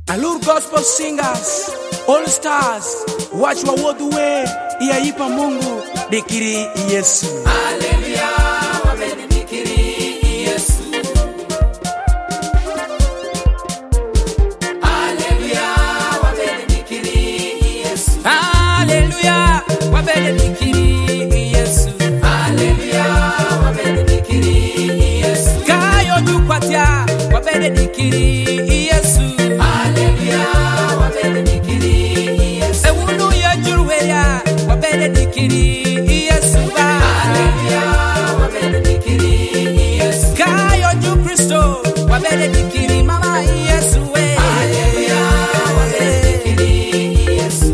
Allure Gospel Singers, All Stars, watch wa wodwe, yaipa Mungu, dikiri Yesu. Haleluya, wabeni dikiri Yesu. Haleluya, wabeni dikiri Yesu. Haleluya, wabeni dikiri Yesu. Haleluya, wabeni dikiri Yesu. Kayo dukwatia, wabeni dikiri Yesu. Haleluya, wabeni dikiri Yesu. Ewunu yajuruweya, wabeni dikiri Yesu. Haleluya, wabeni dikiri Yesu. Kayo ju Kristo, wabeni dikiri mama Yesu. Haleluya, wabeni dikiri Yesu.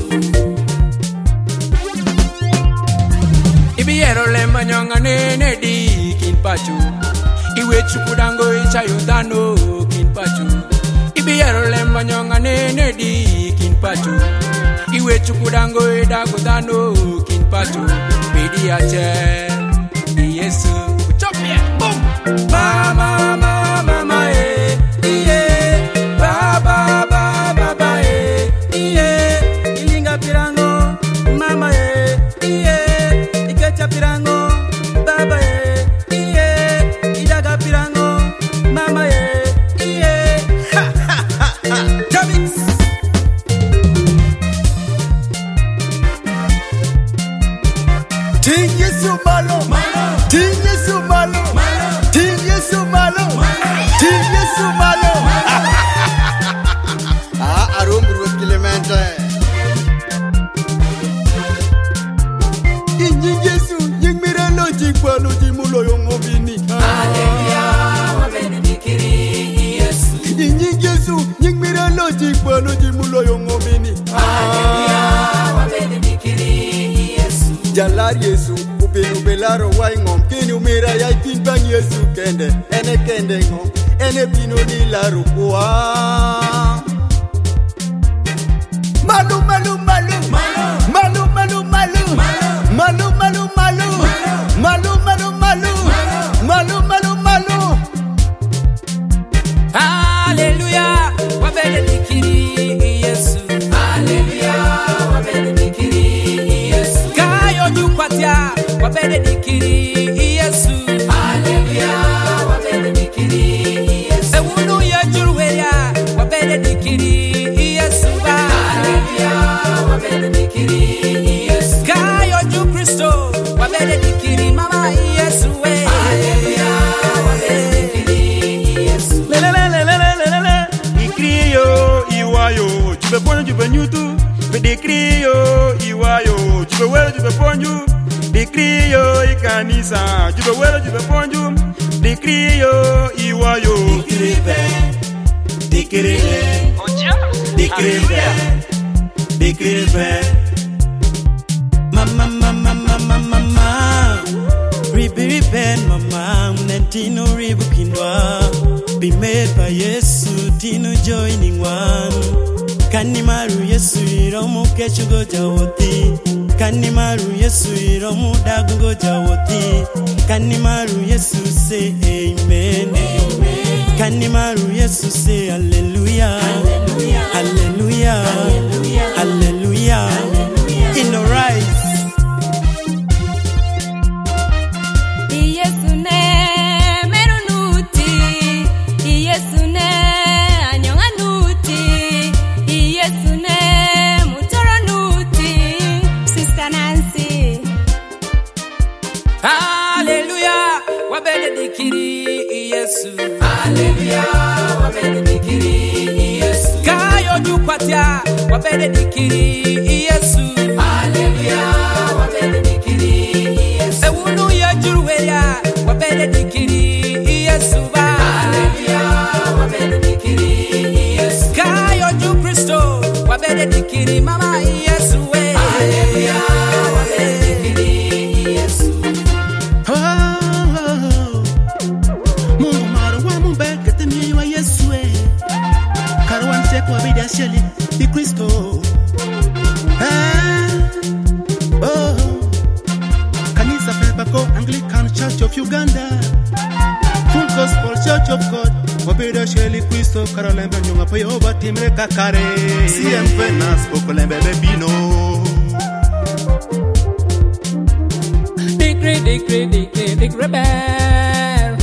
Ibiero le manyonga nene di kinpachu. Iwe chukudango ichayo dano kinpachu. Ibiero le manyonga nene di kinpachu. Iwe chukudango idago dano kinpachu. Bidi ache Yesu. Chopia, boom. Mama, mama, mama, iye. Baba, baba, baba, iye. Ilinga pirango, mama, iye. Ikecha pirango, baba, iye. Idaga pirango, mama, iye. Ha, ha, ha, ha. Jamix. Ting Yesu malo, Ting Yesu malo, Ting Yesu malo, Ting Yesu malo. Arumburu Clemente. Injing Yesu, ying miralo jingwalo jimulo yongobini. Haleluya, wabeni dikiri Yesu. Injing Yesu, ying miralo jingwalo jimulo yongobini. Haleluya, wabeni dikiri Yesu. Jalar Yesu, upinu belaro waingom, kini umira ya ipinbang Yesu kende, ene kende ngom, ene pino nilaro kwa. Malu, malu, malu, malu, malu, malu, malu, malu, malu, malu, malu, malu, malu, malu, malu. Haleluya, wabeni dikiri Yesu. Haleluya, wabeni dikiri Yesu. Kayo dukwatia, wabeni dikiri Yesu. Haleluya, wabeni dikiri Yesu. Ewunu yajuruweya, wabeni dikiri Yesu. Haleluya, wabeni dikiri Yesu. Kayo ju Kristo, wabeni dikiri mama Yesu. Haleluya, wabeni dikiri Yesu. Lelelelelelelele, ikriyo iwayo, jube ponyo jube nyutu, pedikriyo iwayo, jube welo jube ponyu, dikriyo ikanisa, jube welo jube ponyu, dikriyo iwayo. Dikiribe, dikiribe, dikiribe, dikiribe. Mama, mama, mama, mama, ribe mama, unentino ribu kindwa. Be made by Yesu, tino joining one. Kanimaru Yesu iromu kechugo jawoti. Kanimaru Yesu iromu dagugo jawoti. Kanimaru Yesu say amen. Kanimaru Yesu say hallelujah. Hallelujah. Hallelujah. In the rise. Yesu ne merunuti, Yesu ne anyonganuti, Yesu ne mutoronuti, Sister Nancy. Haleluya, wabeni dikiri Yesu. Haleluya, wabeni dikiri Yesu. Kayo dukwatia, wabeni dikiri Yesu. Haleluya, wabeni dikiri Yesu. Ewunu yajuruweya, wabeni dikiri Yesu. Haleluya, wabeni dikiri Yesu. Kayo ju Kristo, wabeni dikiri mama Yesu. Haleluya, wabeni dikiri Yesu. Mungu maruwa mumbe ketemi wa Yesu Karuan seko bidi asheli di Kristo Kanisa Pepako Anglican Church of Uganda Full Gospel Church of God Wabedo sheli Kristo karolembe nyonga pa yoba timre kakare. Siempre nas pokolembe bebino. Dick rebel.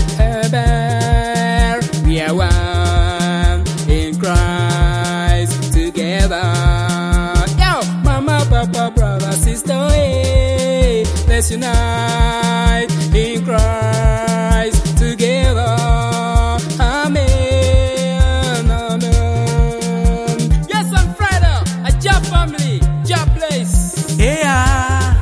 We are one in Christ together. Yo, mama, papa, brother, sister, hey, let's unite in Christ together. Amen, amen. Yes, I'm Friday, a job family, job place. Yeah.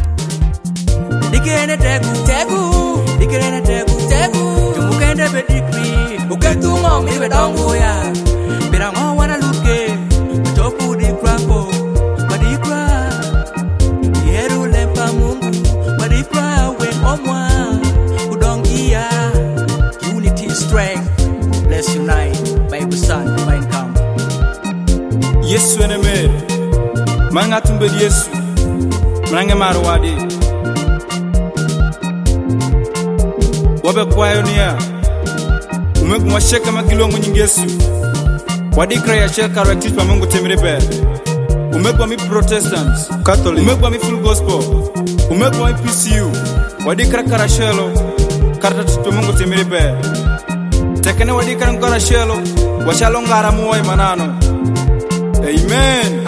Dikene tegu. Dikene tegu. Tumukende be dikri. Uketungo miwe dongo ya. Birango wana luke. Topu di kwako. Madikra. Yeru lempa Mungu. Madikra we omwa. Udongia. Unity strength. Let's unite. Bible son, divine come. Yesu eneme. Manga tumbe Yesu. Mrange marwadi. Wabe kwayonia. Umegu mwasheka makilongo nyingi Yesu. Wadikra ya sheka rakitwa Mungu temiribe. Umegu wa mi Protestants, Catholic. Umegu wa mi full gospel. Umegu wa mi PCU. Wadikra karashelo. Kartatitwa Mungu temiribe. Tekene wadikra nkarashelo. Washalo ngara muwa imanano. Amen.